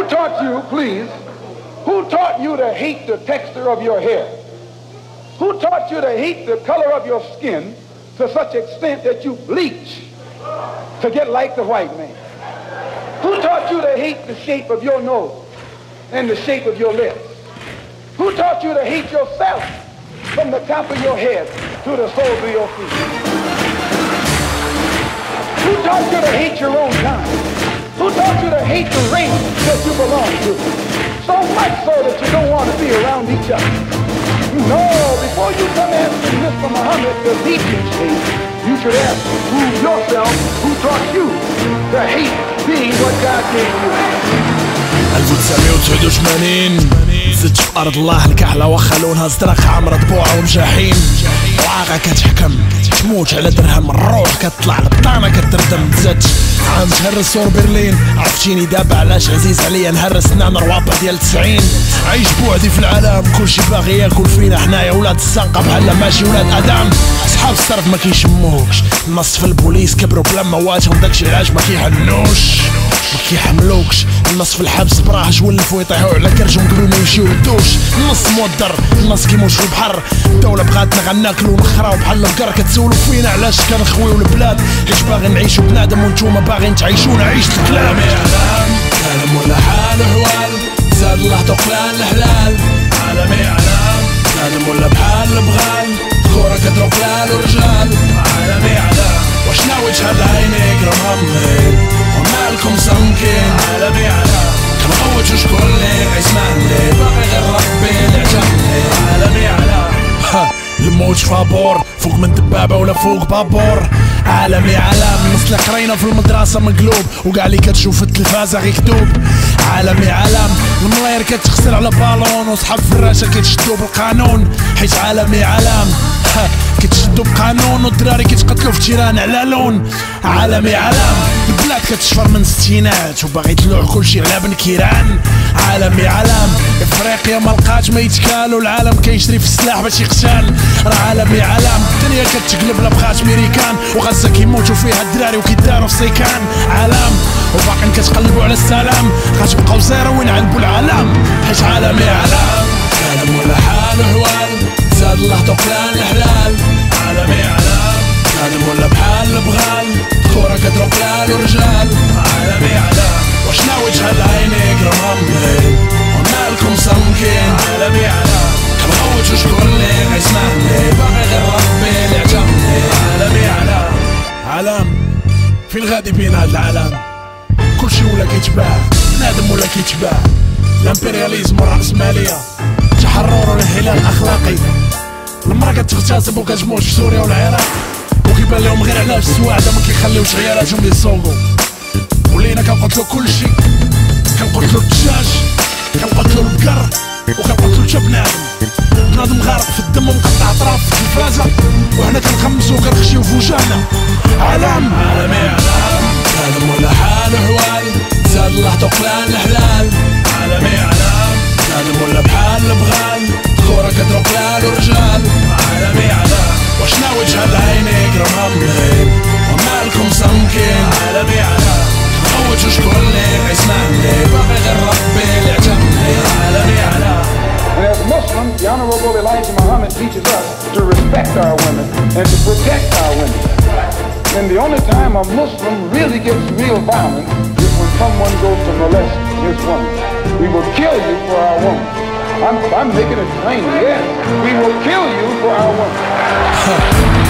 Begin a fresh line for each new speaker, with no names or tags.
taught you, please, who taught you to hate the texture of your hair? Who taught you to hate the color of your skin to such extent that you bleach to get like the white man? Who taught you to hate the shape of your nose and the shape of your lips? Who taught you to hate yourself from the top of your head to the soles of your feet? Who taught you to hate your own kind? Who taught you to hate the race that you belong to? So much so that you don't want to be around each other. No, before you come asking Mr. Muhammad to teach you, you should ask yourself who taught you to hate being what God gave you.
1989 زدت في أرض الله الكحلة واخا لونها ازرق عامرة طبوعة ومجاحيم وعاقة كتحكم تموت على درهم الروح كتطلع البطانة كتردم زدت عام تهرس سور برلين عرفتيني دابا علاش عزيز عليا نهرس نعمل روابع ديال 90 عايش بوعدي في العالم كلشي باغي ياكل فينا حنايا ولاد الزنقة بحال ماشي ولاد ادم صحاب الصرف ما كيشموكش النص في البوليس كبروا بلا مواتهم داكشي علاش ما كيحنوش ما كيحملوكش النص في الحبس براحش ولفوا يطيحوا على كرشهم قبل ما يمشيو للدوش النص مودر النص كيموش في البحر الدولة بغاتنا غناكلو ونخراو بحال البقر كتسولو فينا علاش كنخويو البلاد حيت باغي نعيشو بنادم وانتوما باغيين تعيشونا عيشة الكلام يا عالم كلام ولا حال حوال زاد الله طقلان الحلال عالمي علام كلام ولا بحال البغال كورة كضرب لال ورجال عالمي علام واش ناوي تشهد عينيك راه مهمل ومالكم سمكين عالمي علام كنغوت وشكون لي غيسمعني باغي غير ربي اللي عجبني عالمي علام الموت فابور فوق من دبابة ولا فوق بابور عالمي علام النص اللي قرينا في المدرسة مقلوب وكاع اللي كتشوف التلفازة غير كتوب عالمي علام الملاير كتغسل على بالون وصحاب فراشة كيتشدو بالقانون حيت عالمي علام كتشدو بقانون والدراري كيتقتلو في تيران على لون عالمي علام البلاد كتشفر من الستينات وباغي تلوح كلشي على بن كيران عالمي علام افريقيا ملقاش ما يتكالو العالم كيشري في السلاح باش يقتال راه عالمي علام الدنيا كتقلب لا بغات ميريكان وغزة كيموتو فيها الدراري وكيدارو في سيكان عالم وباقيين كتقلبوا على السلام غتبقاو زيرو ونعلبوا العالم حيت عالمي علام كلام ولا حال حوال زاد الله طقلان الحلال عالمي علام كلام ولا بحال البغال كورة كضرب لال ورجال عالمي علام واش ناوي تشهد عينيك راه مهمل ومالكم سمكين عالمي علام كنغوت وشكون لي غيسمعني باغي غير ربي اللي عجبني عالمي علام عالم فين غادي بينا هاد العالم كلشي ولا كيتباع بنادم ولا كيتباع الامبرياليزم والرأسمالية التحرر والانحلال الاخلاقي المرأة كتغتصب وكتموت في سوريا والعراق وكيبان لهم غير علاش السواعدة ما كيخليوش عيالاتهم يسوقوا ولينا كنقتلو كلشي كنقتلو الدجاج كنقتلو البقر وكنقتلو حتى بنادم غارق في الدم ومقطع اطراف في التلفازة وحنا كنخمسو وكنخشيو في وجهنا عالم عالمي علام كلام ولا حال حوال زاد الله طقلان الحلال عالمي علام كلام ولا بحال البغال كورة كضرب لال ورجال عالمي علام واش ناوي تشهد عينيك راه مهمل ومالكم سمكين عالمي علام كنغوت وشكون لي غيسمعني باغي غير ربي اللي عجبني عالمي علام.
And as Muslims, the Honorable Elijah Muhammad teaches us to respect our women and to protect our women. And the only time a Muslim really gets real violence is when someone goes to molest his woman. We will kill you for our woman. I'm making it plain, yes. We will kill you for our woman.